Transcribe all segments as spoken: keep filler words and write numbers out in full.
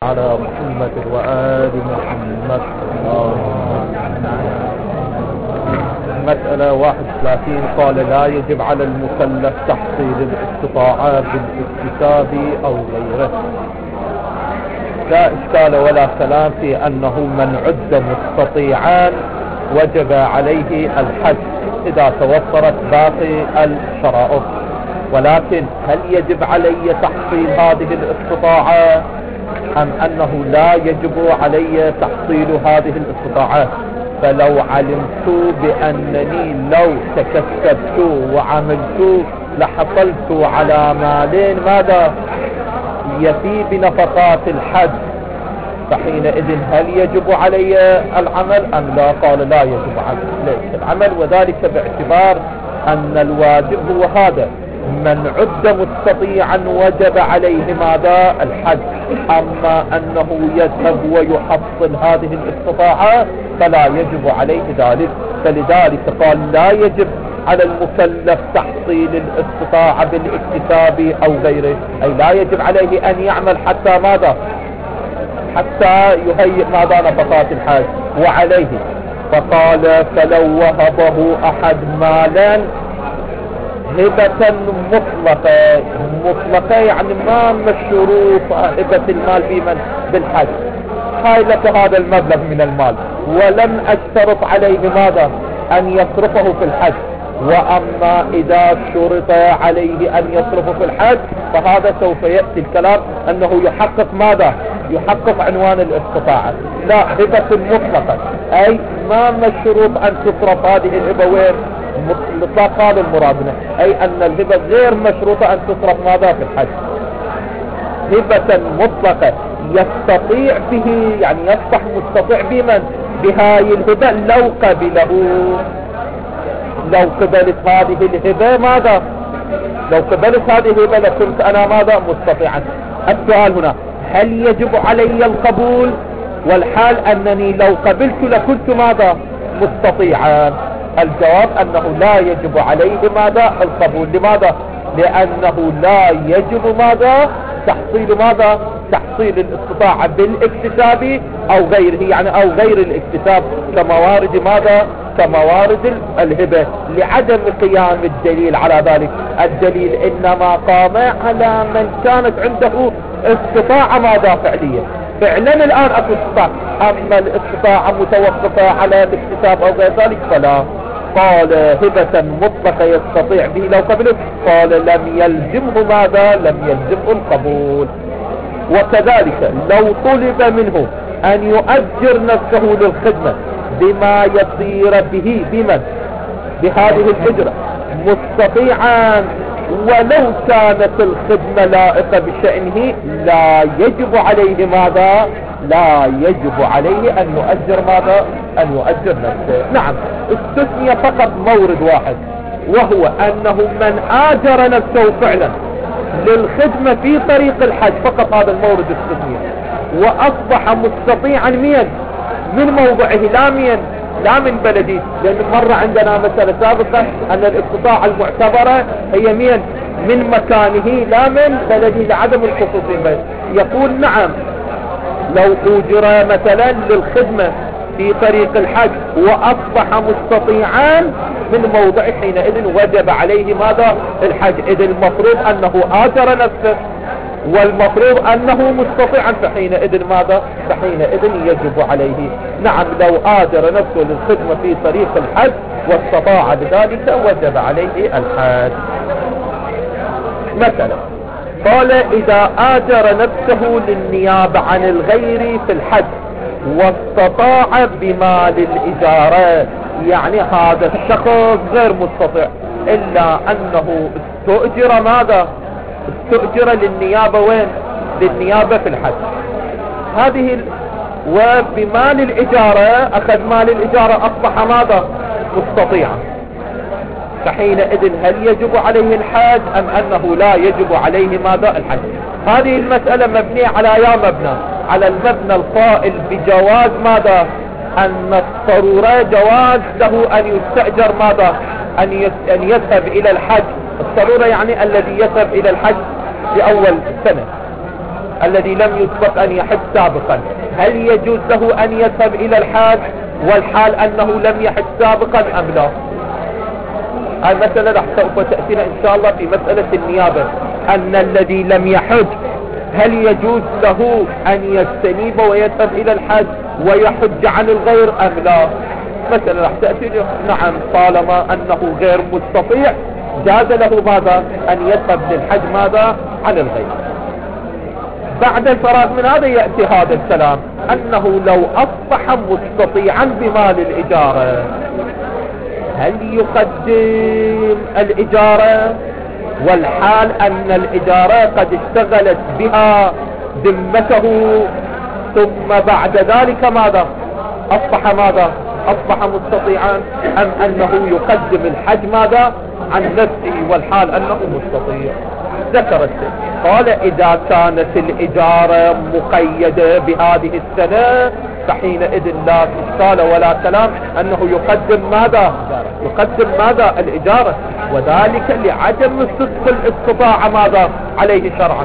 على محمد وآل محمد. مسألة واحد وثلاثين قال لا يجب على المكلف تحصيل الاستطاعة بالاكتساب أو غيره. لا إشكال ولا كلام في أنه من عد مستطيعا وجب عليه الحج إذا توفرت باقي الشرائط، ولكن هل يجب علي تحصيل هذه الاستطاعة أم أنه لا يجب علي تحصيل هذه الاستطاعات؟ فلو علمت بأنني لو تكسبت وعملت لحصلت على مالين ماذا يفي بنفقات الحج، فحينئذ هل يجب علي العمل أم لا؟ قال لا يجب علي العمل، وذلك باعتبار أن الواجب هو هذا: من عد مستطيعا وجب عليه ماذا؟ الحج. أما أنه يذهب ويحصل هذه الاستطاعة فلا يجب عليه ذلك، فلذلك قال لا يجب على المكلف تحصيل الاستطاعة بالاكتساب أو غيره، أي لا يجب عليه أن يعمل حتى ماذا؟ حتى يهيئ ماذا؟ نفقات الحج. وعليه فقال فلو وهبه أحد مالا هبة مطلقة، مطلقة يعني ما مشروط هبة المال بمن؟ بالحج. هاي لك هذا المبلغ من المال ولم أشترط عليه ماذا؟ أن يصرفه في الحج. وأما إذا شرط عليه أن يصرفه في الحج فهذا سوف يأتي الكلام أنه يحقق ماذا؟ يحقق عنوان الاستطاعة. لا، هبة مطلقة أي ما مشروط أن تصرف هذه الهبة وين؟ مطلق، هذا المراد منه، أي أن الهبة غير مشروطة أن تصرف ماذا؟ في الحج. هبة مطلقة يستطيع به، يعني يصبح مستطيع بمن؟ بهاي الهبة لو قبله، لو قبلت هذه الهبة ماذا؟ لو قبلت هذه الهبة لكنت أنا ماذا؟ مستطيعا. السؤال هنا: هل يجب علي القبول؟ والحال أنني لو قبلت لكنت ماذا؟ مستطيعا. الجواب أنه لا يجب عليه ماذا؟ القبول. لماذا؟ لأنه لا يجب ماذا؟ تحصيل ماذا؟ تحصيل الاستطاعة بالاكتساب أو غيره، يعني أو غير الاكتساب كموارد ماذا؟ كموارد الهبة، لعدم قيام الدليل على ذلك. الدليل إنما قام على من كانت عنده استطاعة ماذا؟ فعلية. فعلا الآن أكو استطاعة، أما الاستطاعة متوقفة على الاكتساب أو غير ذلك فلا. قال هبة مطلقة يستطيع به لو قبله، قال لم يلزمه ماذا؟ لم يلزمه القبول. وكذلك لو طلب منه أن يؤجر نفسه للخدمة بما يصير به بمن؟ بهذه الأجرة مستطيعا، ولو كانت الخدمة لائقة بشأنه لا يجب عليه ماذا؟ لا يجب عليه أن يؤجر ماذا؟ أن يؤجر نفسه. نعم، استثني فقط مورد واحد، وهو أنه من آجر نفسه فعلا للخدمة في طريق الحج، فقط هذا المورد استثني، وأصبح مستطيعا مين؟ من موضعه، لا مين؟ لا من بلدي. لأن مرة عندنا مسألة سابقة أن الاستطاعة المعتبرة هي مين؟ من مكانه لا من بلده، لعدم الخصوصية. يقول نعم، لو أجر مثلا للخدمة في طريق الحج وأصبح مستطيعا من موضع، حينئذ وجب عليه ماذا؟ الحج. إذ المفروض أنه آجر نفسه والمفروض أنه مستطيعا، فحينئذ ماذا؟ فحينئذ يجب عليه. نعم، لو آجر نفسه للخدمة في طريق الحج واستطاع بذلك وجب عليه الحج. مثلا قال إذا آجر نفسه للنيابة عن الغير في الحج واستطاع بمال الإجارة، يعني هذا الشخص غير مستطيع إلا أنه استؤجر ماذا؟ استؤجر للنيابة وين؟ للنيابة في الحج. هذه ال... وبمال الإجارة أخذ مال الإجارة، أصبح ماذا؟ مستطيعا. فحينئذ هل يجب عليه الحج أم أنه لا يجب عليه ماذا؟ الحج. هذه المسألة مبنية على يا مبنى على المبنى القائل بجواز ماذا؟ أن الضرورة جواز له أن يستأجر ماذا؟ أن أن يذهب إلى الحج. الضرورة يعني الذي يذهب إلى الحج في أول السنة، الذي لم يسبق أن يحج سابقا، هل يجوز له أن يذهب إلى الحج والحال أنه لم يحج سابقا أم لا؟ هاي مسألة راح سوف تأتينا إن شاء الله في مسألة النيابة، أن الذي لم يحج هل يجوز له أن يستنيب ويذهب إلى الحج ويحج عن الغير أم لا؟ مسألة راح تأتي. نعم، طالما أنه غير مستطيع جاز له ماذا؟ أن يذهب للحج ماذا؟ عن الغير. بعد الفراغ من هذا يأتي هذا الكلام، أنه لو أصبح مستطيعا بمال الإجارة هل يقدم الإجارة والحال أن الإجارة قد اشتغلت بها ذمته، ثم بعد ذلك ماذا؟ أصبح ماذا؟ أصبح مستطيعا، أم أنه يقدم الحج ماذا؟ عن نفسه والحال أنه مستطيع. ذكر السيد قال إذا كانت الإجارة مقيدة بهذه السنة فحينئذ لا إشكال ولا كلام أنه يقدم ماذا؟ يقدم ماذا؟ الإجارة، وذلك لعدم صدق الاستطاعة ماذا؟ عليه شرعا.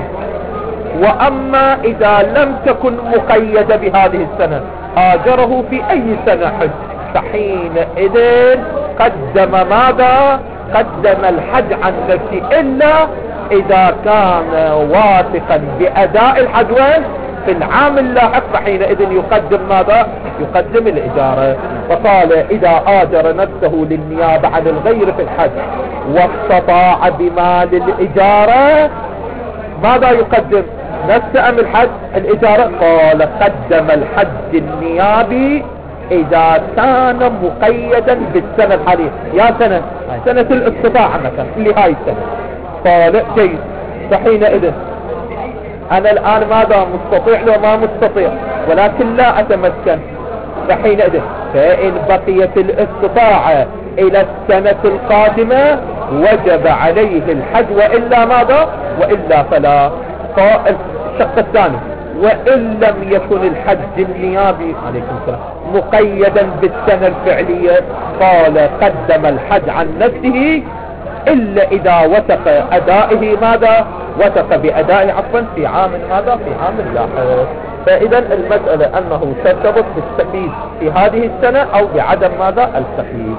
وأما إذا لم تكن مقيدة بهذه السنة آجره في أي سنة حج فحينئذ قدم ماذا؟ قدم الحج عن نفسه، إلا إذا كان واثقا بأداء الحج في العام اللاحق فحينئذ يقدم ماذا؟ يقدم الإجارة. فقال إذا آجر نفسه للنيابة عن الغير في الحج واستطاع بمال الإجارة ماذا يقدم؟ نفس أم الحج؟ الإجارة. قال قدم الحج النيابي إذا كان مقيدا بالسنة الحالية. يا سنة سنة الاستطاعة مثلا لهاي السنة. قال جيد، فحينئذ أنا الآن ماذا؟ مستطيع لو ما مستطيع ولكن لا أتمكن، فحينئذ فإن بقيت الاستطاعة إلى السنة القادمة وجب عليه الحج، وإلا ماذا؟ وإلا فلا. قال الشق الثاني وإن لم يكن الحج النيابي عليكم السلام مقيدا بالسنة الفعلية قال قدم الحج عن نفسه إلا إذا وثق أدائه ماذا؟ وثق بأدائه عفوا في عام ماذا؟ في عام لاحق. فإذا المسألة أنه ترتبط بالسفيد في هذه السنة أو بعدم ماذا؟ السفيد.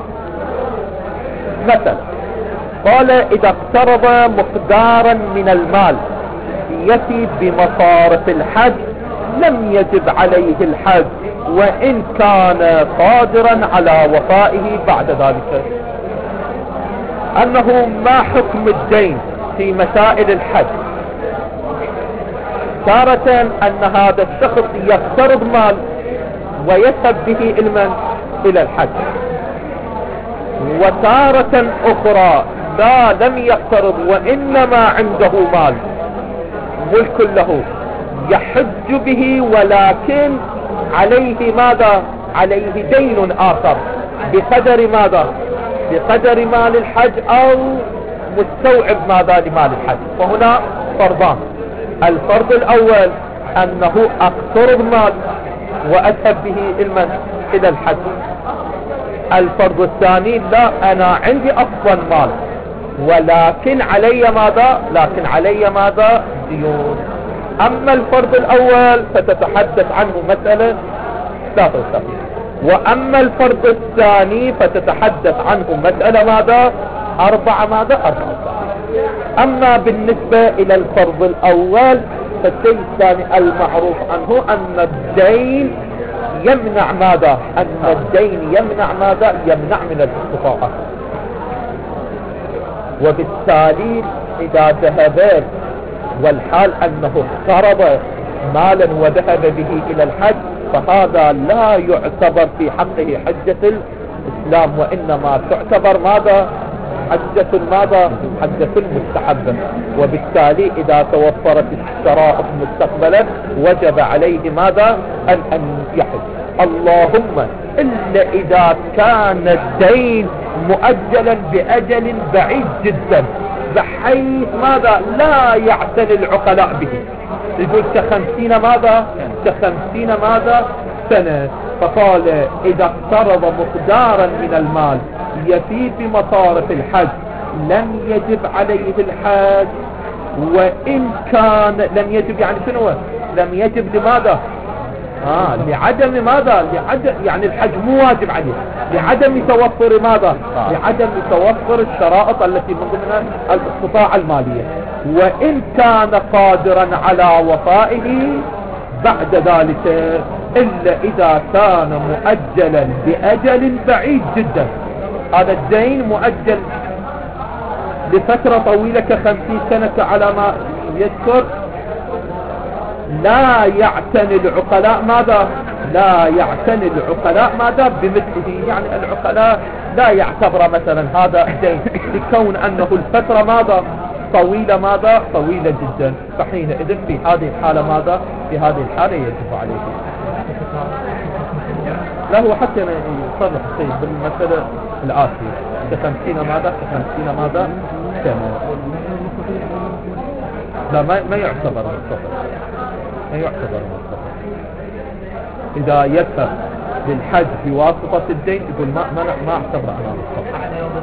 مثلا قال إذا اقترض مقدارا من المال يفي بمصارف الحج لم يجب عليه الحج وإن كان قادرا على وفائه بعد ذلك. أنه ما حكم الدين في مسائل الحج؟ تارة أن هذا الشخص يقترض مال ويذهب به المن إلى الحج، وتارة أخرى لا لم يقترض وإنما عنده مال ملك له يحج به ولكن عليه ماذا؟ عليه دين آخر بقدر ماذا؟ بقدر مال الحج أو مستوعب ماذا لمال الحج. وهنا فرضان، الفرض الأول أنه أقترض مال وأذهب به المن إلى الحج. الفرض الثاني لا، أنا عندي أصلا مال ولكن علي ماذا؟ لكن علي ماذا؟ ديون. أما الفرض الأول فتتحدث عنه مسألة ثلاثة وثلاثين، وأما الفرض الثاني فتتحدث عنه مسألة ماذا؟ أربعة ماذا؟ أربعة وثلاثين. أما بالنسبة إلى الفرض الأول فالشيء الثاني المعروف عنه أن الدين يمنع ماذا؟ أن الدين يمنع ماذا؟ يمنع من الاستطاعة. وبالتالي إذا ذهب والحال أنه اقترض مالا وذهب به إلى الحج فهذا لا يعتبر في حقه حجة الإسلام، وإنما تعتبر ماذا؟ حجة ماذا؟ حجة المستحبة. وبالتالي إذا توفرت الشرائط مستقبلا وجب عليه ماذا؟ أن, أن يحج. اللهم إلا إذا كان الدين مؤجلا بأجل بعيد جدا بحيث ماذا؟ لا يعتني العقلاء به، يقول كخمسين ماذا؟ كخمسين ماذا؟ سنة. فقال إذا اقترض مقدارا من المال يفي بمصارف الحج لم يجب عليه الحج وإن كان لم يجب، يعني شنو لم يجب لماذا؟ آه لعدم ماذا؟ لعدم يعني الحج مو واجب عليه، لعدم توفر ماذا؟ آه. لعدم توفر الشرائط التي من ضمنها الاستطاعة المالية. وإن كان قادرا على وفائه بعد ذلك، إلا إذا كان مؤجلا بأجل بعيد جدا. هذا الدين مؤجل لفترة طويلة كخمسين سنة على ما يذكر. لا يعتني العقلاء ماذا؟ لا يعتني العقلاء ماذا بمثله، يعني العقلاء لا يعتبر مثلا هذا دين لكون أنه الفترة ماذا؟ طويلة ماذا؟ طويلة جدا. فحينئذ في هذه الحالة ماذا؟ في هذه الحالة يجب عليه. لا هو حتى يصرح شيء بالمسألة الآتية كخمسين ماذا؟ كخمسين ماذا؟ سنة. لا ما, ما يعتبر مستقر، ما يعتبر مستقر. إذا يذهب للحج بواسطة الدين يقول ما ما ما اعتبر أنا مستقر.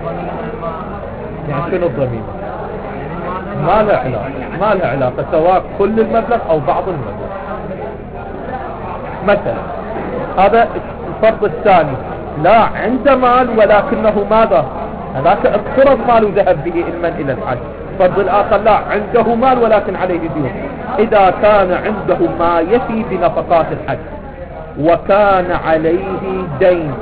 يعني شنو الضميمة؟ ما له علاقة، ما له علاقة سواء كل المبلغ أو بعض المبلغ. مثلا هذا الفرض الثاني، لا عنده مال ولكنه ماذا؟ هذاك اقترض مال وذهب به علما إلى الحج. الفرض الآخر لا عنده مال ولكن عليه ديون. إذا كان عنده ما يفي بنفقات الحج وكان عليه دين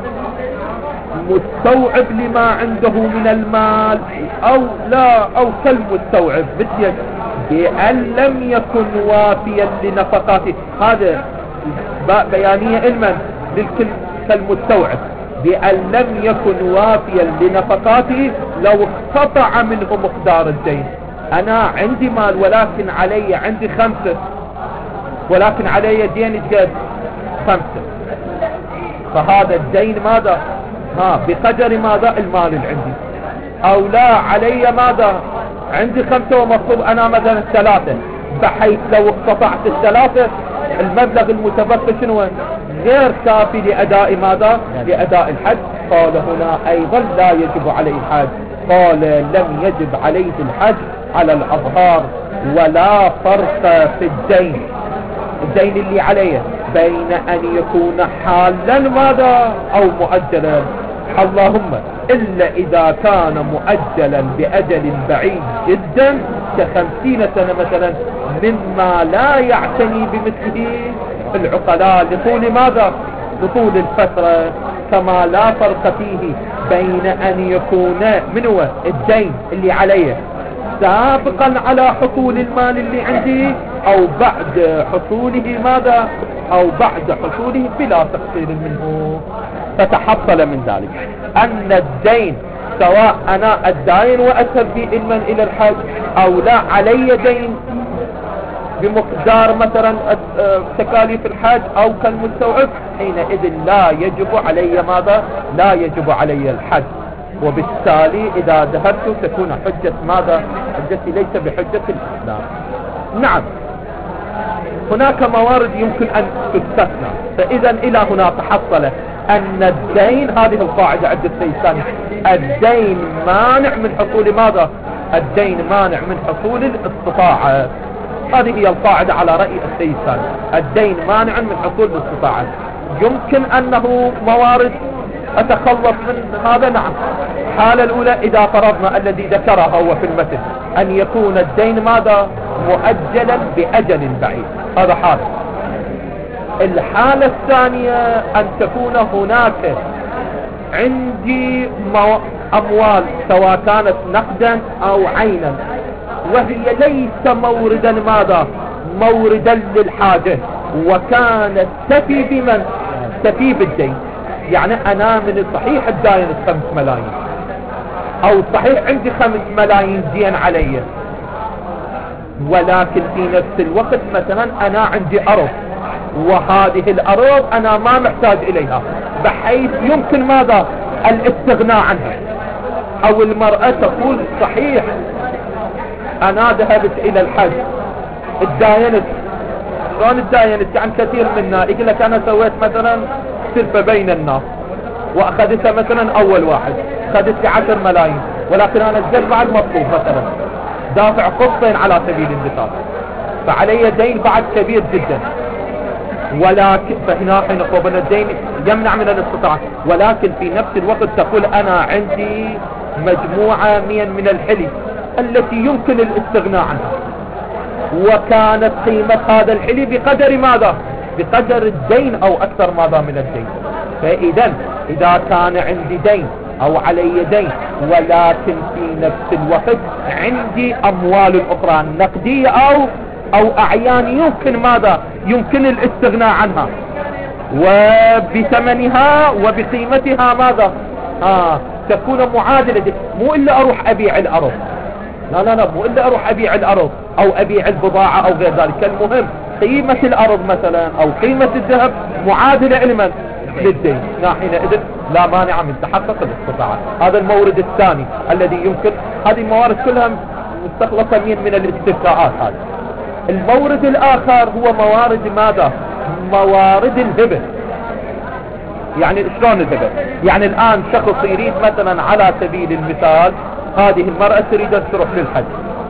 مستوعب لما عنده من المال أو لا أو كالمستوعب مثل بأن لم يكن وافيا لنفقاته، هذا بيانية علما للكل كالمستوعب، بأن لم يكن وافيا لنفقاته لو اقتطع منه مقدار الدين. أنا عندي مال ولكن علي عندي خمسة ولكن علي دين قد خمسة، فهذا الدين ماذا؟ ها بقدر ماذا؟ المال اللي عندي. أو لا علي ماذا؟ عندي خمسة ومطلوب أنا مثلا ثلاثة، بحيث لو اقتطعت الثلاثة المبلغ المتبقي شنو؟ غير كافي لأداء ماذا؟ لأداء الحج. قال هنا أيضا لا يجب عليه الحج. قال لم يجب عليه الحج على الأظهار، ولا فرق في الدين الدين اللي عليه بين أن يكون حالا ماذا أو مؤجلا، اللهم إلا إذا كان مؤجلا بأجل بعيد جدا كخمسين سنة مثلا، مما لا يعتني بمثله العقلاء لطول ماذا؟ لطول الفترة. كما لا فرق فيه بين أن يكون من هو الدين اللي عليه سابقا على حصول المال اللي عندي أو بعد حصوله ماذا؟ أو بعد حصوله بلا تقصير منه. فتحصل من ذلك أن الدين سواء أنا الدين وأذهب به علما إلى الحج أو لا علي دين بمقدار مثلا تكاليف الحج أو كالمستوعب، حينئذ لا يجب علي ماذا؟ لا يجب علي الحج. وبالتالي إذا ذهبت تكون حجة ماذا؟ حجتي ليس بحجة الإسلام. نعم هناك موارد يمكن أن تستثنى. فإذا إلى هنا تحصل أن الدين، هذه القاعدة عند السيد الثاني، الدين مانع من حصول ماذا؟ الدين مانع من حصول الاستطاعة. هذه هي القاعدة على رأي السيد الثاني، الدين مانع من حصول الاستطاعة. يمكن أنه موارد أتخلص من هذا، نعم. الحالة الأولى إذا فرضنا الذي ذكرها هو في المثل أن يكون الدين ماذا؟ مؤجلا بأجل بعيد، هذا حالة. الحالة الثانية أن تكون هناك عندي أموال سواء كانت نقدا أو عينا، وهي ليس موردا ماذا؟ موردا للحاجة، وكانت تفي بمن؟ تفي بالدين. يعني أنا من الصحيح الدين خمس ملايين أو صحيح عندي خمس ملايين دين علي، ولكن في نفس الوقت مثلا أنا عندي أرض، وهذه الأرض أنا ما محتاج إليها بحيث يمكن ماذا؟ الاستغناء عنها. أو المرأة تقول صحيح أنا ذهبت إلى الحج الداينت، شلون الداينت؟ يعني كثير منا يقول لك أنا سويت مثلا سلفة بين الناس وأخذتها مثلا أول واحد أخذت لي عشر ملايين، ولكن أنا الزد مع المطلوب مثلا دافع قسطين على سبيل المثال، فعلي دين بعد كبير جدا، ولكن فهنا حين قبل الدين يمنع من الاستطاعة، ولكن في نفس الوقت تقول أنا عندي مجموعة من الحلي التي يمكن الاستغناء عنها، وكانت قيمة هذا الحلي بقدر ماذا؟ بقدر الدين أو أكثر ماذا من الدين. فإذا إذا كان عندي دين أو علي دين، ولكن في نفس الوقت عندي أموال أخرى نقدية أو أو أعيان يمكن ماذا؟ يمكن الاستغناء عنها وبثمنها وبقيمتها ماذا؟ آه تكون معادلة دي. مو إلا أروح أبيع الأرض، لا لا لا مو إلا أروح أبيع الأرض أو أبيع البضاعة أو غير ذلك. المهم قيمة الأرض مثلا أو قيمة الذهب معادلة لمن؟ للدين. حينئذ لا مانع من تحقق الاستطاعة. هذا المورد الثاني الذي يمكن، هذه الموارد كلها مستخلصة من من الاستثناءات. هذا المورد الآخر هو موارد ماذا؟ موارد الهبة. يعني شلون الهبة؟ يعني الآن شخص يريد مثلا على سبيل المثال هذه المرأة تريد أن تروح للحج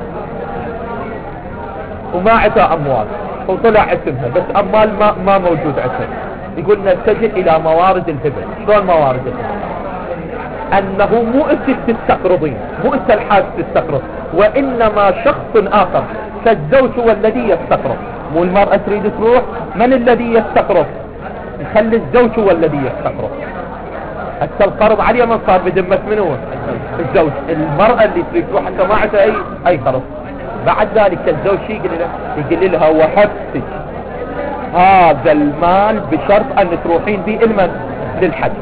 وما عندها أموال وطلع اسمها بس أموال ما, ما موجود عندها، يقول نتجه إلى موارد الهبة. شلون موارد الهبة؟ أنه مو أنت تستقرضين، مو أنت الحاج تستقرض، وإنما شخص آخر كالزوج هو الذي يستقرض. مو المرأة تريد تروح، من الذي يستقرض؟ نخلي الزوج هو الذي يستقرض. حتى القرض عليه من صار بذمة من هو؟ الزوج. المرأة اللي تريد تروح حتى ما عندها أي أي قرض. بعد ذلك الزوج يقول لها يقول لها وهبتك هذا المال بشرط أن تروحين به المن للحج.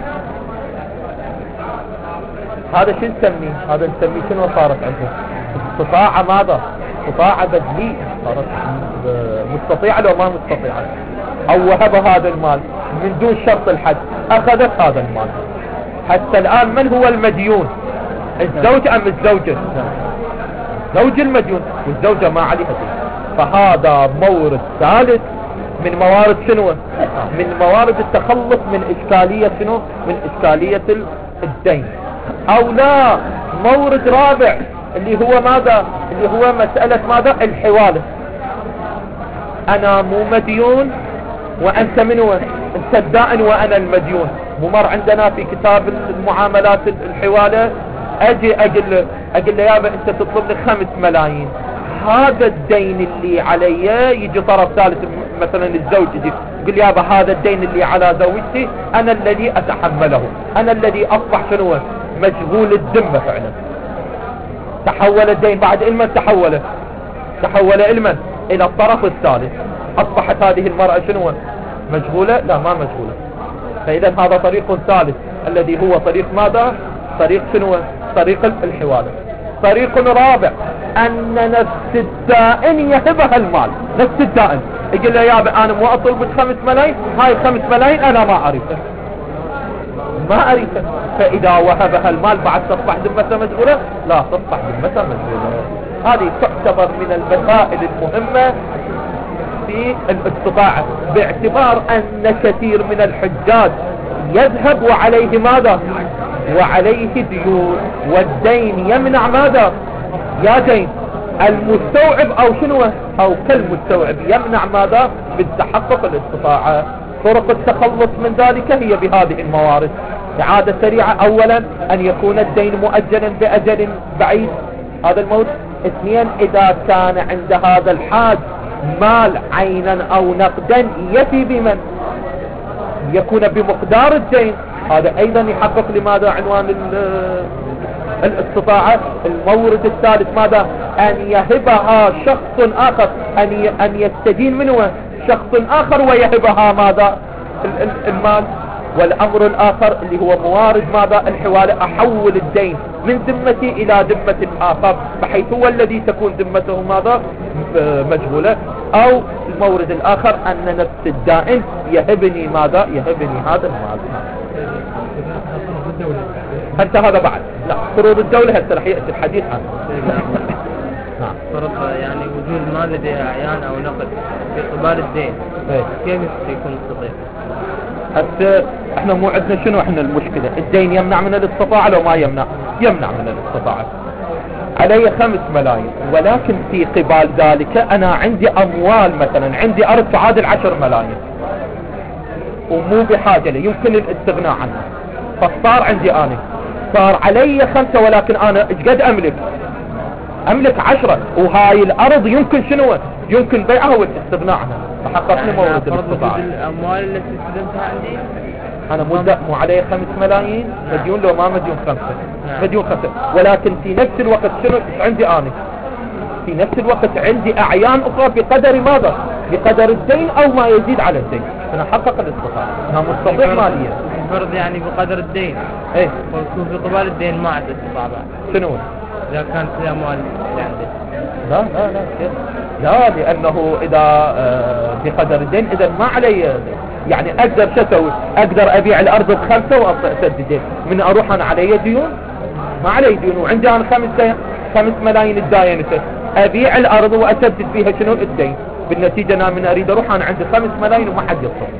هذا شو نسميه؟ هذا نسميه شنو صارت عنده؟ استطاعة ماذا؟ استطاعة بدلية، صارت مستطيعة لو ما مستطيعة. أو وهب هذا المال من دون شرط الحج، أخذت هذا المال. حتى الآن من هو المديون؟ الزوج أم الزوجة؟ زوج المديون، والزوجة ما عليها دين. فهذا مورد ثالث من موارد شنو؟ من موارد التخلص من إشكالية شنو؟ من إشكالية الدين. أو لا، مورد رابع اللي هو ماذا؟ اللي هو مسألة ماذا؟ الحوالة. أنا مو مديون وأنت من هو؟ أنت الدائن وأنا المديون. ممر عندنا في كتاب المعاملات الحوالة أجي أقول أقول له يابا أنت تطلب لي خمس ملايين، هذا الدين اللي علي يجي طرف ثالث مثلا الزوج يجي يقول يابا هذا الدين اللي على زوجتي أنا الذي أتحمله، أنا الذي أصبح شنو؟ مشغول الذمة فعلا. تحول الدين بعد علما تحول تحول علما إلى الطرف الثالث. أصبحت هذه المرأة شنو؟ مشغولة؟ لا ما مشغولة. فإذا هذا طريق ثالث الذي هو طريق ماذا؟ طريق شنو؟ طريق الحوالة. طريق رابع أن نفس الدائن يهبها المال. نفس الدائن يقول له يابا أنا مو أطلب خمس ملايين، هاي خمس ملايين أنا ما أريدها ما أريدها. فإذا وهبها المال بعد تصبح ذمتها مشغولة؟ لا تصبح ذمتها مشغولة. هذه تعتبر من المسائل المهمة في الاستطاعة، باعتبار أن كثير من الحجاج يذهب وعليه ماذا؟ وعليه ديون، والدين يمنع ماذا؟ يا دين المستوعب أو شنو أو كالمستوعب يمنع ماذا؟ من تحقق الاستطاعة. طرق التخلص من ذلك هي بهذه الموارد. إعادة سريعة، أولا أن يكون الدين مؤجلا بأجل بعيد، هذا الموت. اثنين إذا كان عند هذا الحاج مال عينا أو نقدا يفي بمن يكون بمقدار الدين، هذا أيضا يحقق لماذا؟ عنوان الاستطاعة. المورد الثالث ماذا؟ أن يهبها شخص آخر، أن أن يستدين منه شخص آخر ويهبها ماذا؟ المال. والأمر الآخر اللي هو موارد ماذا؟ الحوالة. أحول الدين من ذمتي إلى ذمة آخر بحيث هو الذي تكون ذمته ماذا؟ مجهولة. أو المورد الآخر أن نفس الدائن يهبني ماذا؟ يهبني هذا المال. حتى هذا بعد لا قروض الدولة هسه رح يأتي الحديث عنه. نعم. فرض يعني وجود مال لديه أعيان أو نقد في قبال الدين، ايه. كيف يكون مستطيع؟ حتى احنا مو عندنا شنو احنا المشكلة؟ الدين يمنع من الاستطاعة لو ما يمنع؟ يمنع من الاستطاعة. علي خمس ملايين، ولكن في قبال ذلك أنا عندي أموال، مثلا عندي أرض تعادل عشر ملايين ومو بحاجة لي، يمكن الاستغناء عنها، فصار عندي أنا صار علي خمسة، ولكن أنا ايش قد أملك؟ أملك عشرة، وهاي الأرض يمكن شنو؟ يمكن بيعها والاستغناء عنها، فحققني مورد الاستطاعة. الأموال التي استلمتها عندي أنا مدة مو علي خمس ملايين، مديون لو ما مديون خمسة، مديون خمسة، ولكن في نفس الوقت شنو عندي أنا؟ في نفس الوقت عندي أعيان أخرى بقدر ماذا؟ بقدر الدين أو ما يزيد على الدين، أنا حقق الاستطاعة، أنا مستطيع ماليا. فرض يعني بقدر الدين، إيه، ويكون في قبال الدين ما عنده استطاعة بعد. شنو؟ إذا كانت الأموال اللي عندي. لا لا لا كيف؟ لا، لأنه إذا آه بقدر الدين إذا ما علي، يعني أقدر شو أسوي؟ أقدر أبيع الأرض بخمسة وأسدد دين، من أروح أنا علي ديون؟ ما علي ديون، وعندي أنا خمس دين، خمس ملايين الداينته، أبيع الأرض وأسدد فيها شنو الدين، بالنتيجة أنا من أريد أروح أنا عندي خمس ملايين وما حد يصرف.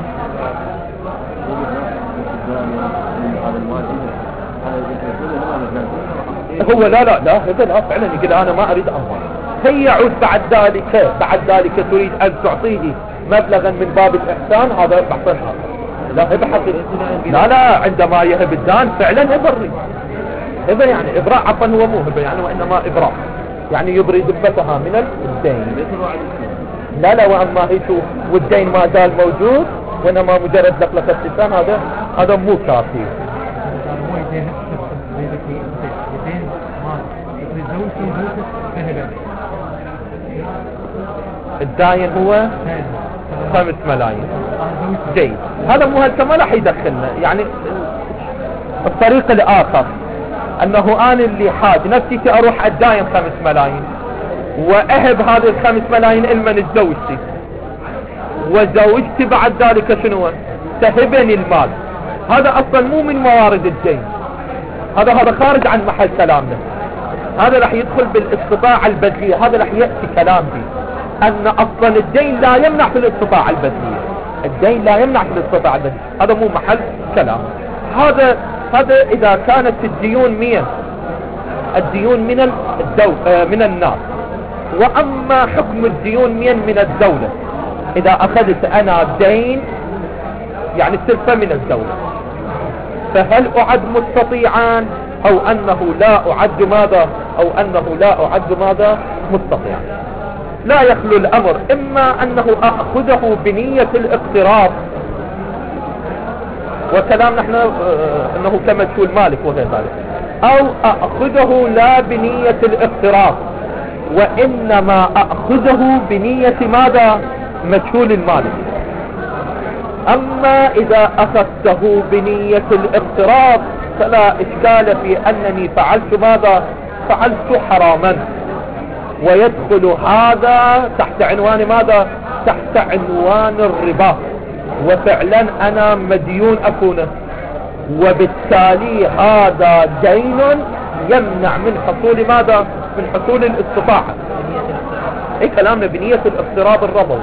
هو لا لا لا هذا لا فعلا يقول أنا ما أريد أموال، هي يعود بعد ذلك، بعد ذلك تريد أن تعطيه مبلغا من باب الإحسان، هذا بحث آخر. لا هبة حقيقي، لا لا عندما يهب الدان فعلا هبري، هبة يعني إبراء، عفوا هو مو هبة يعني، وإنما إبراء يعني يبري ذبتها من الدين. لا لا، وأما هي شو والدين ما زال موجود، وإنما مجرد لقلقة اللسان، هذا هذا مو كافي. الداين هو خمس ملايين، جيد، هذا مو هسه ما راح يدخلنا، يعني الطريق الآخر أنه أنا اللي حاج نفسي أروح الداين خمس ملايين وأهب هذه الخمس ملايين إلمن زوجتي، وزوجتي بعد ذلك شنو؟ تهبني المال، هذا أصلا مو من موارد الدين، هذا هذا خارج عن محل كلامنا، هذا راح يدخل بالاستطاعة البدلية، هذا راح يأتي كلام به أن أصلا الدين لا يمنع في الاستطاعة البدلية، الدين لا يمنع في الاستطاعة البدلية، هذا مو محل كلام. هذا هذا إذا كانت الديون مين؟ الديون من الدولة من الناس، وأما حكم الديون مين؟ من الدولة. إذا أخذت أنا دين يعني سلفة من الدولة، فهل أعد مستطيعا أو أنه لا أعد ماذا؟ أو أنه لا أعد ماذا؟ مستطيعا. لا يخلو الأمر إما أنه أخذه بنية الاقتراض، وكلام نحن أنه كمجهول مالك وغير ذلك، أو أخذه لا بنية الاقتراض، وإنما أخذه بنية ماذا؟ مجهول المالك. أما إذا أخذته بنية الاقتراض فلا إشكال في أنني فعلت ماذا؟ فعلت حراما، ويدخل هذا تحت عنوان ماذا؟ تحت عنوان الربا، وفعلا أنا مديون أكونه، وبالتالي هذا دين يمنع من حصول ماذا؟ من حصول الاستطاعة. اي كلامنا بنية الاقتراض الربوي.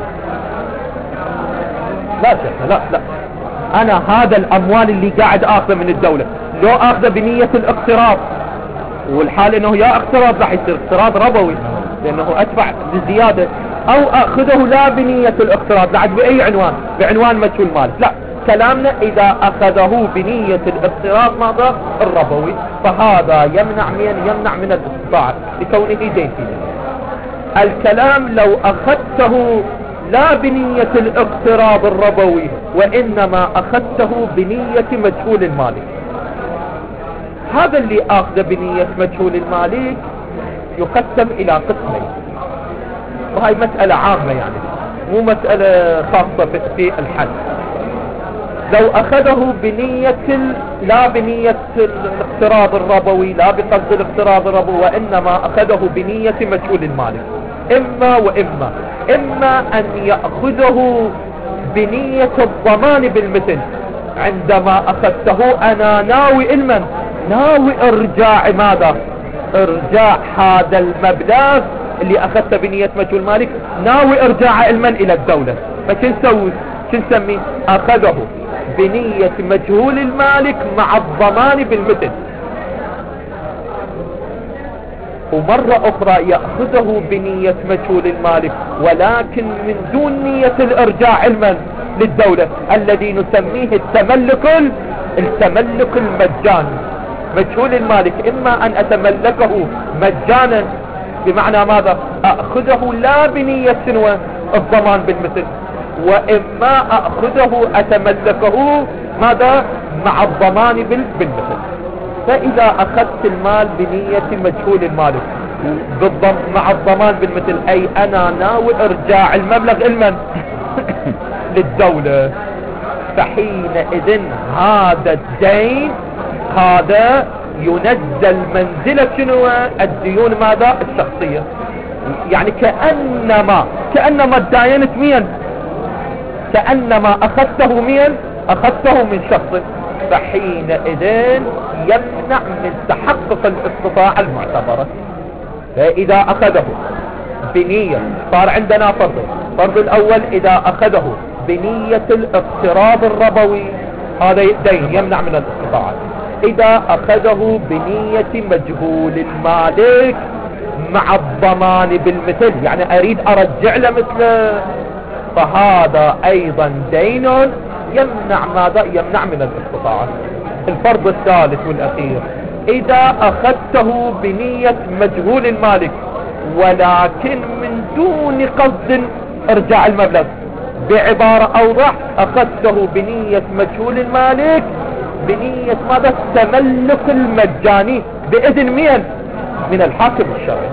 لا شيخ، لا لا، انا هذا الاموال اللي قاعد اخذه من الدولة لو اخذه بنية الاقتراض، والحال انه يا اقتراض راح يصير اقتراض ربوي لانه ادفع بزيادة، او اخذه لا بنية الاقتراض، بعد باي عنوان؟ بعنوان مجهول مالك. لا، كلامنا اذا اخذه بنية الاقتراض ماذا؟ الربوي، فهذا يمنع من يمنع من الاستطاعة لكونه دين في دين. الكلام لو اخذته لا بنية الاقتراض الربوي وانما اخذته بنية مجهول المالك، هذا اللي اخذ بنية مجهول المالك يقسم الى قسمين، وهي مسألة عامة يعني مو مسألة خاصة في الحل. لو اخذه بنية ال... لا بنية الاقتراض الربوي، لا بقصد الاقتراض الربوي، وانما اخذه بنية مجهول المالك، اما واما اما ان يأخذه بنية الضمان بالمثل، عندما اخذته انا ناوي المن ناوي ارجاع ماذا؟ ارجاع هذا المبلغ اللي اخذته بنية مجهول مالك، ناوي ارجاع المن الى الدولة، فشن نسوي؟ شن نسميه؟ اخذه بنية مجهول المالك مع الضمان بالمثل. ومرة أخرى يأخذه بنية مجهول المالك ولكن من دون نية الإرجاع علما للدولة الذي نسميه التملك التملك المجاني. مجهول المالك إما أن أتملكه مجانا بمعنى ماذا؟ أخذه لا بنية سنوة الضمان بالمثل، وإما أخذه أتملكه ماذا؟ مع الضمان بالمثل. فإذا أخذت المال بنية مجهول المالك بالضم مع الضمان بالمثل، أي أنا ناوي إرجاع المبلغ علما للدولة، فحينئذ هذا الدين هذا ينزل منزلة شنو؟ الديون ماذا؟ الشخصية. يعني كأنما كأنما داينت مين؟ كأنما أخذته مين؟ أخذته من شخص، فحينئذ يمنع من تحقق الاستطاعة المعتبرة. فإذا أخذه بنية، صار عندنا فرض فرض الأول إذا أخذه بنية الاقتراض الربوي هذا دين يمنع من الاستطاعة. إذا أخذه بنية مجهول المالك مع الضمان بالمثل، يعني أريد أرجع له مثله، فهذا أيضا دين يمنع ماذا؟ يمنع من الاستطاعة. الفرض الثالث والأخير إذا أخذته بنية مجهول المالك ولكن من دون قصد إرجاع المبلغ، بعبارة أوضح أخذته بنية مجهول المالك بنية ماذا؟ التملك المجاني بإذن مين؟ من الحاكم الشرعي.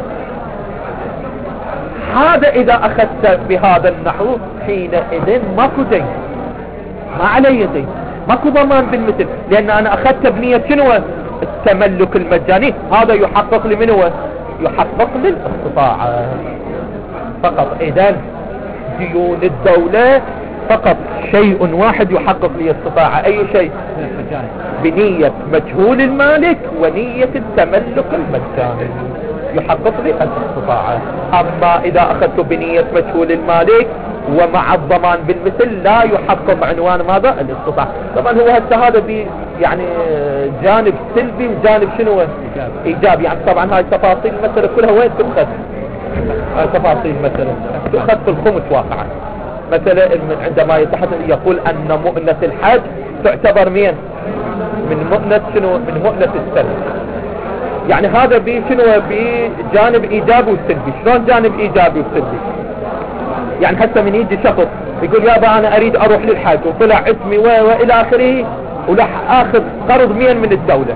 هذا إذا أخذت بهذا النحو حينئذ ماكو دين، ما علي دين، ماكو ضمان بالمثل، لأن أنا أخذت بنية شنو؟ التملك المجاني. هذا يحقق لي من هو؟ يحقق للاستطاعة فقط. إذن ديون الدولة فقط شيء واحد يحقق لي استطاعة، أي شيء؟ بنية مجهول المالك ونية التملك المجاني يحقق لي الاستطاعة. أما إذا أخذت بنية مجهول المالك ومع الضمان بالمثل لا يحقق عنوان ماذا؟ الاستطاعة. طبعا هو هذا بي يعني جانب سلبي وجانب شنو؟ إيجابي. يعني طبعا هاي تفاصيل المسألة كلها وين تؤخذ؟ هاي تفاصيل المسألة تؤخذ في الخمس واقعا. مثلا عندما يتحدث يقول أن مؤنة الحج تعتبر مين؟ من مؤنة شنو؟ من مؤنة السلب. يعني هذا بي شنو؟ بجانب إيجابي وسلبي. شلون جانب إيجابي وسلبي؟ يعني حتى من يجي شخص يقول يابا أنا أريد أروح للحج وطلع اسمي وإلى آخره ولح آخذ قرض مين من الدولة،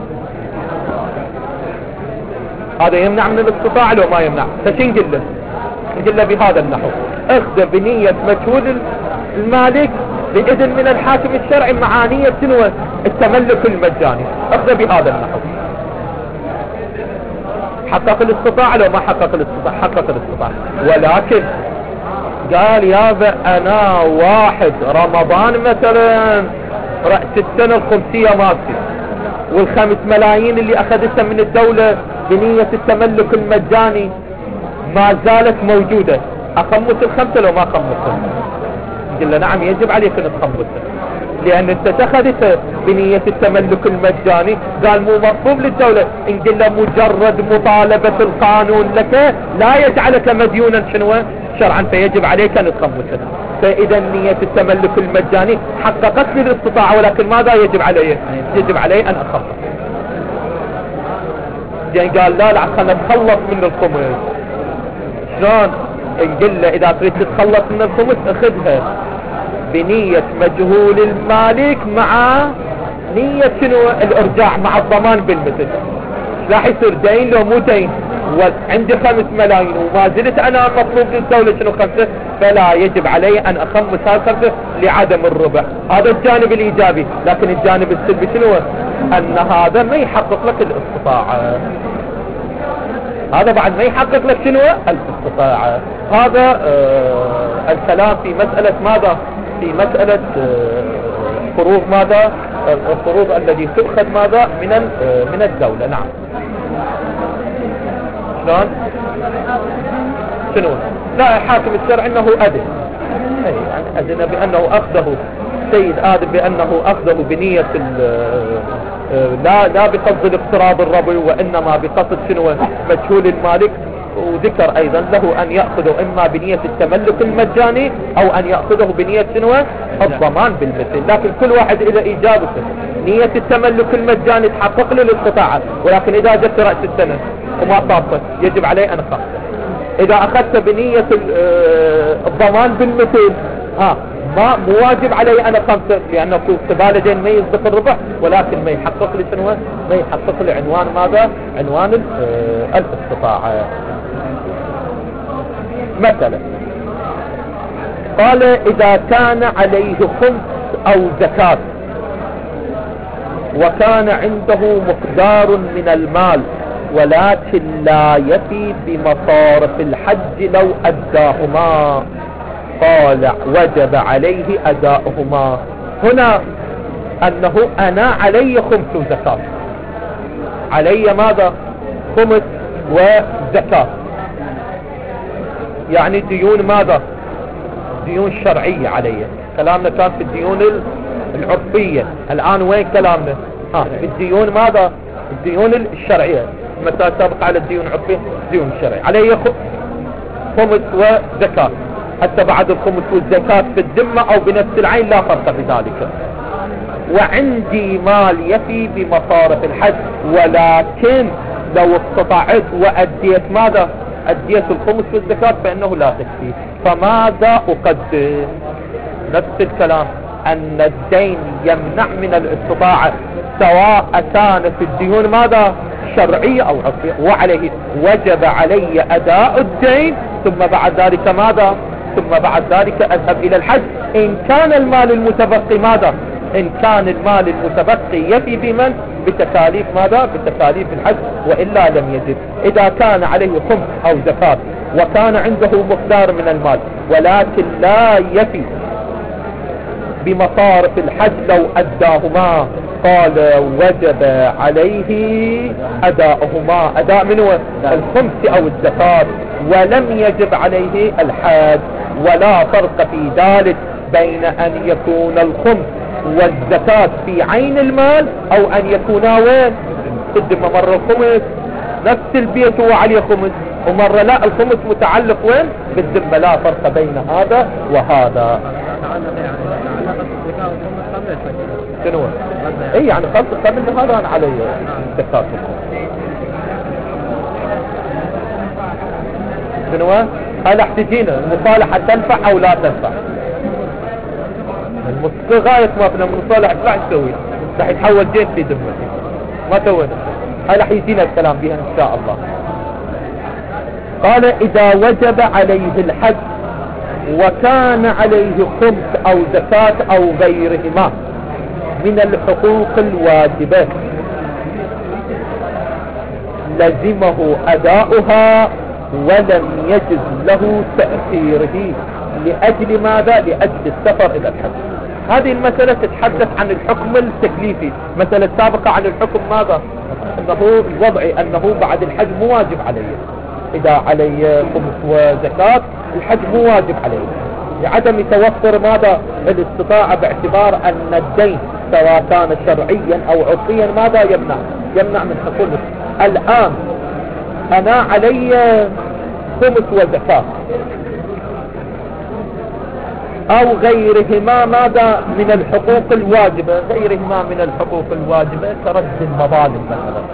هذا يمنع من الاستطاعة لو ما يمنع؟ فشي نقول له؟ نقول له بهذا النحو اخذ بنية مجهول المالك بإذن من الحاكم الشرعي مع نية شنو؟ التملك المجاني. اخذ بهذا النحو. حقق الاستطاعة لو ما حقق الاستطاعة؟ حقق الاستطاعة. ولكن قال يابا أنا واحد رمضان مثلا رأس السنة الخمسية ماسك والخمس ملايين اللي أخذتها من الدولة بنية التملك المجاني ما زالت موجودة، أخمس الخمسة لو ما خمسها؟ نقول له نعم يجب عليك أن تخمسها، لأن أنت أخذتها بنية التملك المجاني. قال مو مطلوب للدولة. نقول له مجرد مطالبة القانون لك لا يجعلك مديونا شنو؟ شرعا، فيجب عليك أن تخمسها. فإذا نية التملك المجاني حققت لي الاستطاعة، ولكن ماذا يجب علي؟ يجب علي أن أخمس. يعني قال لا لا خلنا نتخلص من الخمس. شلون؟ نقول له إذا تريد تتخلص من الخمس اخذها بنية مجهول المالك مع نية شنو؟ الارجاع مع الضمان بالمثل. راح يصير دين لو مو دين؟ وعندي خمس ملايين وما زلت انا مطلوب للدولة شنو؟ خمسة، فلا يجب علي ان اخمس هالخمسة لعدم الربع. هذا الجانب الايجابي. لكن الجانب السلبي شنو؟ ان هذا ما يحقق لك الاستطاعة. هذا بعد ما يحقق لك شنو؟ الاستطاعة. هذا آه الكلام في مسألة ماذا؟ في مسألة آه فروض ماذا؟ الفروض الذي تؤخذ ماذا؟ من آه من الدولة. نعم. شلون؟ شنو؟ لا حاكم الشرع انه اذن، يعني اذن بانه اخذه السيد آدم بأنه أخذه بنية لا لا بقصد الاقتراض الربوي، وإنما بقصد شنو مجهول المالك. وذكر أيضا له أن يأخذه إما بنية التملك المجاني أو أن يأخذه بنية شنو الضمان بالمثل. لكن كل واحد إذا إجابته نية التملك المجاني تحقق له الاستطاعة، ولكن إذا جت رأس السنة وما طابت يجب عليه أن أخذه. إذا أخذت بنية الضمان بالمثل ها ما مو واجب علي أنا خمسة، لأنه اقتبال دين ما يسبق الربع، ولكن ما يحقق لي شنو ما يحقق لي عنوان ماذا عنوان الاستطاعة. مثلا قال إذا كان عليه خمس أو زكاة وكان عنده مقدار من المال ولكن لا يفي بمصارف الحج لو أداهما، قال وجب عليه أداؤهما. هنا أنه أنا علي خمس زكاة، علي ماذا خمس وزكاة، يعني ديون ماذا ديون شرعية علي. كلامنا كان في الديون العرفية، الآن وين كلامنا ها في الديون ماذا الديون الشرعية. متى سابق على الديون العرفية ديون شرعية علي خمس وزكاة، حتى بعد الخمس والزكاة في الذمة أو بنفس العين لا فرق في ذلك. وعندي مال يفي بمصارف الحج، ولكن لو استطعت وأديت ماذا أديت الخمس والزكاة فإنه لا تكفي، فماذا أقدم؟ نفس الكلام أن الدين يمنع من الاستطاعة سواء كان في الديون ماذا شرعية أو عرفية، وعليه وجب علي أداء الدين ثم بعد ذلك ماذا ثم بعد ذلك أذهب إلى الحج إن كان المال المتبقي ماذا إن كان المال المتبقي يفي بمن بتكاليف ماذا بتكاليف الحج، وإلا لم يجب. إذا كان عليه خمس أو زكاة وكان عنده مقدار من المال ولكن لا يفي بمصارف الحج لو أداهما، قال وجب عليه أداؤهما، أداء منه الخمس أو الزكاة، ولم يجب عليه الحج. ولا فرق في ذلك بين أن يكون الخمس والزكاة في عين المال أو أن يكونا وين الذمة. مرة الخمس نفس البيت هو عليه خمس، ومرة لا الخمس متعلق وين بالذمة. لا فرق بين هذا وهذا. شنو اي يعني خلص قبل هذا أنا علي زكاة. شنو هل احتجينا المصالحة تنفع او لا تنفع؟ غاية ما فينا من المصالحة ايش راح تسوي؟ راح يتحول دين في ذمتي ما سوينا. هل راح يجينا الكلام بها ان شاء الله. قال إذا وجب عليه الحج وكان عليه خمس أو زكاة أو غيرهما من الحقوق الواجبة لزمه أداؤها ولم يجز له تأخيره. لأجل ماذا؟ لأجل السفر إلى الحج. هذه المسألة تتحدث عن الحكم التكليفي. مسألة سابقة عن الحكم ماذا؟ أنه الوضعي أنه بعد الحج مو واجب عليه. إذا علي خمس وزكاة الحج مو واجب عليه لعدم توفر ماذا الاستطاعة، باعتبار أن الدين سواء كان شرعيا أو عرفيا ماذا يمنع يمنع من حصوله. الآن أنا علي خمس وزكاة أو غيرهما ماذا من الحقوق الواجبة، غيرهما من الحقوق الواجبة كرد المظالم مثلا،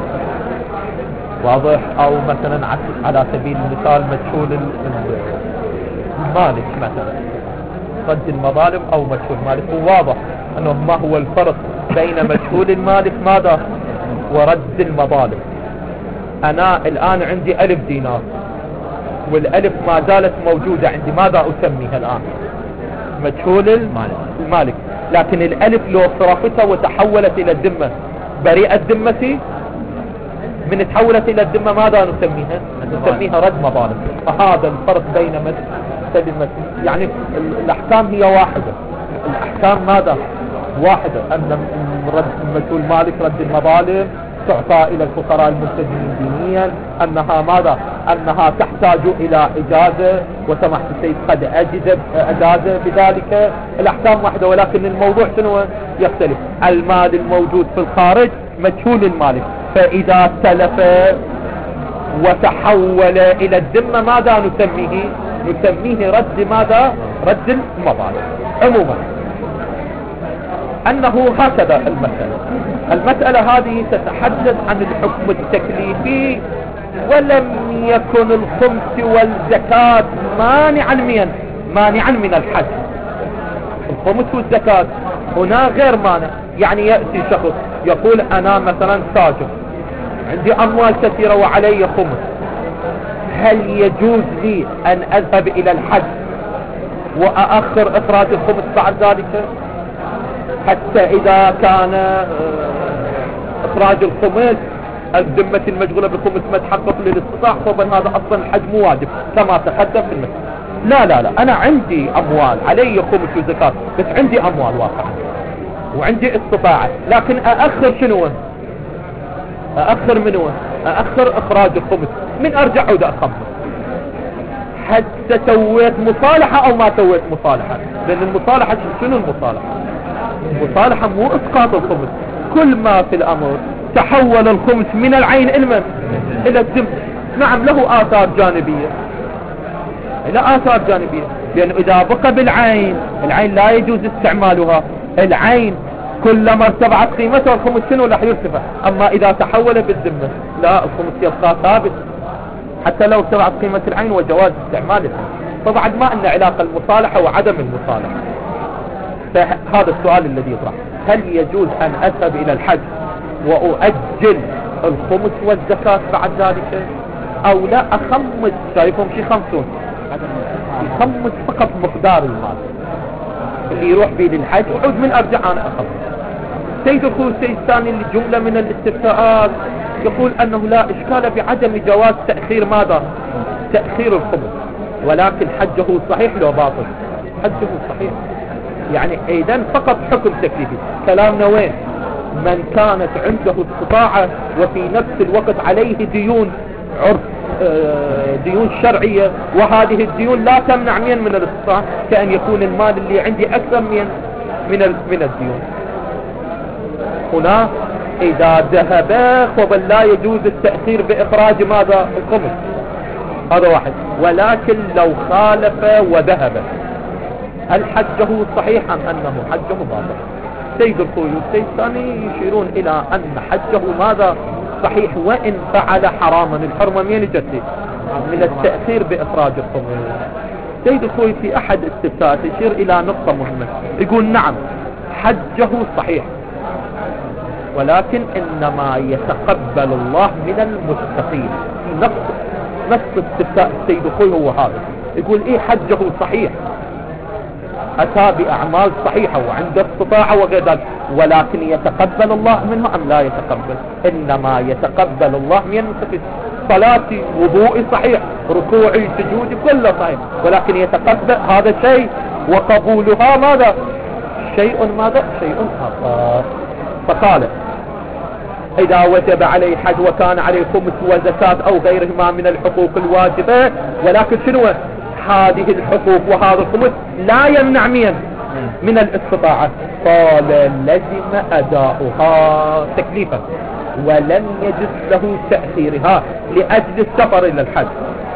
واضح؟ أو مثلا على سبيل المثال مجهول المالك مثلا، رد المظالم أو مجهول المالك. وواضح أنه ما هو الفرق بين مجهول المالك ماذا ورد المظالم. أنا الآن عندي ألف دينار والألف ما زالت موجودة عندي، ماذا أسميها الآن؟ مجهول المالك. لكن الألف لو صرفتها وتحولت إلى الذمة بريئة ذمتي، من تحولت إلى الذمة ماذا نسميها؟ نسميها رد مظالم. فهذا الفرق بين كلمة، يعني الأحكام هي واحدة، الأحكام ماذا واحدة، أن رد مجهول مالك رد المظالم تعطى إلى الفقراء الملتزمين دينيا، أنها ماذا أنها تحتاج إلى إجازة، وسمحت السيد قد أجد إجازة بذلك، الأحكام واحدة، ولكن الموضوع شنو يختلف. المال الموجود في الخارج مجهول المالك، فإذا تلف وتحول إلى الذمة ماذا نسميه؟ نسميه رد ماذا؟ رد المظالم. عموما أنه هكذا المسألة. المسألة هذه تتحدث عن الحكم التكليفي، ولم يكن الخمس والزكاة مانعا من مانعا من الحج. الخمس والزكاة هنا غير مانع. يعني يأتي شخص يقول أنا مثلا تاجر، عندي أموال كثيرة وعلي خمس، هل يجوز لي أن أذهب إلى الحج وأأخر إخراج الخمس بعد ذلك، حتى إذا كان إخراج الخمس الذمة المشغولة بالخمس ما تحقق للاستطاع، طبعا هذا أصلا الحج مو واجب كما تقدم في المسألة. لا لا لا، أنا عندي أموال علي خمس وزكاة، بس عندي أموال واقعا وعندي استطاعة، لكن أأخر شنو؟ أأخر منه؟ أأخر إخراج الخمس، من أرجع عود أخمس حتى سويت مصالحة أو ما سويت مصالحة. لأن المصالحة شنو المصالحة؟ المصالحة مو إسقاط الخمس، كل ما في الأمر تحول الخمس من العين إلى إلى الذمة. نعم له آثار جانبية، لا آثار جانبية، لأنه إذا بقى بالعين، العين لا يجوز استعمالها، العين كلما ارتفعت قيمتها الخمس شنو راح يرتفع. أما إذا تحول بالذمة لا، الخمس يبقى ثابت حتى لو ارتفعت قيمة العين وجواز استعمالها. طبعا ما أن علاقة المصالحة وعدم المصالحة. فهذا السؤال الذي يطرح، هل يجوز أن أذهب إلى الحج وأؤجل الخمس والزكاة بعد ذلك، أو لا أخمس؟ شايفهم شي خمسون، يخمس فقط مقدار المال اللي يروح به للحج وعود من أرجع أنا أخمس. سيد الخوي السيد الثاني لجملة من الاستفتاءات يقول أنه لا إشكال بعدم جواز تأخير ماذا؟ تأخير الخمس، ولكن حجه صحيح لو باطل؟ حجه صحيح. يعني إذن فقط حكم تكليفي. كلامنا وين؟ من كانت عنده استطاعة وفي نفس الوقت عليه ديون عرف ديون شرعية، وهذه الديون لا تمنع من من الاستطاعة، كأن يكون المال اللي عندي أكثر من من من الديون. هنا إذا ذهب فبل لا يجوز التأخير بإخراج ماذا؟ الخمس. هذا واحد. ولكن لو خالف وذهب، هل حجه صحيح أم أنه حجه باطل؟ سيد الخوي والسيد الثاني يشيرون إلى أن حجه ماذا؟ صحيح، وإن فعل حراما. الحرمة مين جتي؟ من التأخير بإخراج الخمس. سيد الخوي في أحد استفتاءات يشير إلى نقطة مهمة، يقول نعم حجه صحيح، ولكن إنما يتقبل الله من المتقين. نفس نفس استفتاء السيد الخوي هو هذا، يقول إيه حجه صحيح، أتى بأعمال صحيحة وعنده استطاعة وغير ذلك، ولكن يتقبل الله منه أم لا يتقبل؟ إنما يتقبل الله من المتقين. صلاتي وضوئي صحيح، ركوعي سجودي كله صحيح، ولكن يتقبل هذا شيء، وقبولها ماذا؟ شيء ماذا؟ شيء آخر. فقال إذا وجب عليه حج وكان عليه خمس وزكاة أو غيرهما من الحقوق الواجبة، ولكن شنو هذه الحقوق وهذا الخمس لا يمنع من من الاستطاعة، قال لزم أداؤها تكليفا، ولم يجوز له تأخيرها لأجل السفر إلى الحج.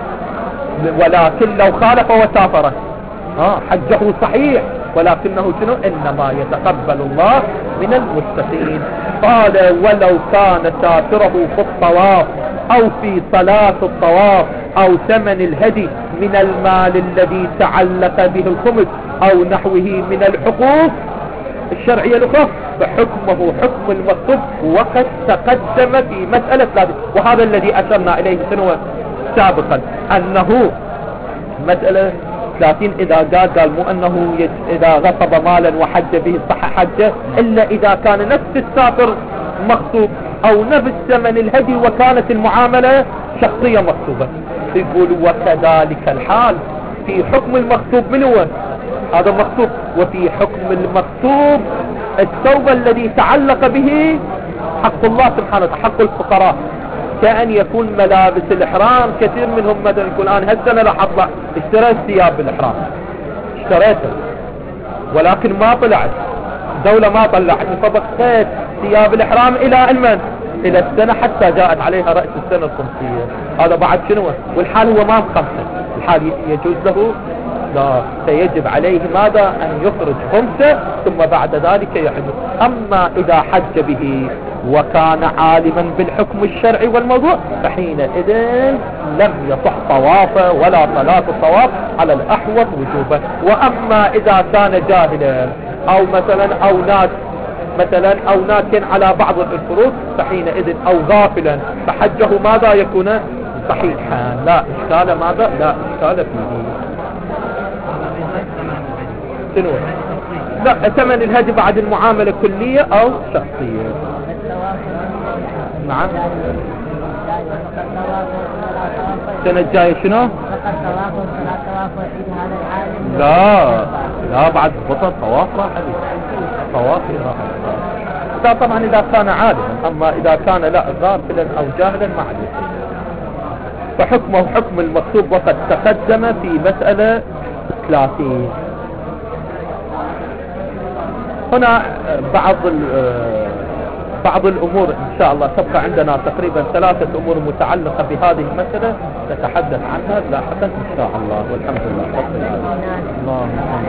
ولكن لو خالف وسافر آه حجه صحيح، ولكنه شنو؟ إنما يتقبل الله من المتقين. قال ولو كان سافره في الطواف أو في صلاة الطواف أو ثمن الهدي من المال الذي تعلق به الخمس أو نحوه من الحقوق الشرعية الأخرى، فحكمه حكم المكتوب وقد تقدم في مسألة ثلاثة. وهذا الذي أشرنا إليه سنوات سابقا، أنه مسألة ثلاثين إذا قال قال مو أنه إذا غصب مالا وحج به صح حجه، إلا إذا كان نفس السافر مخطوب أو نفس ثمن الهدي وكانت المعاملة شخصية مخطوبة. يقول وكذلك الحال في حكم المخطوب. من هو هذا المخطوب؟ وفي حكم المخطوب الثوب الذي تعلق به حق الله سبحانه وتعالى، حق الفقراء. كأن يكون ملابس الإحرام كثير منهم مثلا يقول أنا هالسنة راح أطلع اشتريت ثياب الإحرام، اشتريتها ولكن ما طلعت دولة ما طلعتني، فبقيت ثياب الإحرام إلى المن إلى السنة حتى جاءت عليها رأس السنة الخمسية. هذا بعد شنو؟ والحال هو ما مخمسة، الحال يجوز له؟ لا، سيجب عليه ماذا؟ أن يخرج خمسة ثم بعد ذلك يحج. أما إذا حج به وكان عالما بالحكم الشرعي والموضوع فحينئذ لم يصح طوافه ولا صلاة الطواف على الأحوط وجوبا. وأما إذا كان جاهلا أو مثلا أو ناس مثلا أو ناس على بعض الفروض فحينئذ أو غافلا فحجه ماذا يكون صحيحا، لا إشكال ماذا؟ لا إشكال فيه. شنو؟ لا، ثمن الهدي بعد المعاملة كلية أو شخصية. نعم. السنة الجاية شنو؟ لا لا بعد بطل طواف راح عليه، طواف راح عليه طبعا إذا كان عالما. أما إذا كان لا غافلا أو جاهلا ما عليه. فحكمه حكم المكتوب وقد تقدم في مسألة ثلاثين. هنا بعض بعض الأمور إن شاء الله تبقى عندنا تقريبا ثلاثة أمور متعلقة بهذه المسألة نتحدث عنها لاحقا إن شاء الله. والحمد لله. الله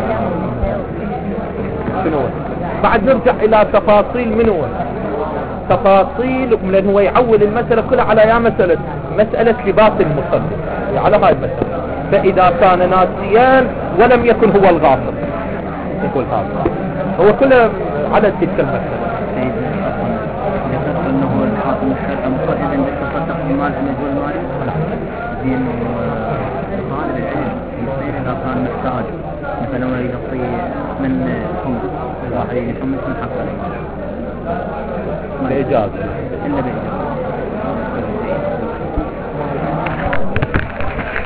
شنو بعد نرجع إلى تفاصيل منو تفاصيل، لأن هو يعول المسألة كلها على يا مسألة مسألة لباس المصلي على هاي المسألة. فإذا كان ناسيا ولم يكن هو الغاصب يقول هذا هو كله على تلك المسألة. ذكرت انه هو الحاكم الشرعي مقيدا بالتصدق بمال ان يقول مالي زين. طالب العلم يصير اذا كان محتاج مثلا يعطي من خمس واحد يخمس من حقه بإجازة الا بإجازة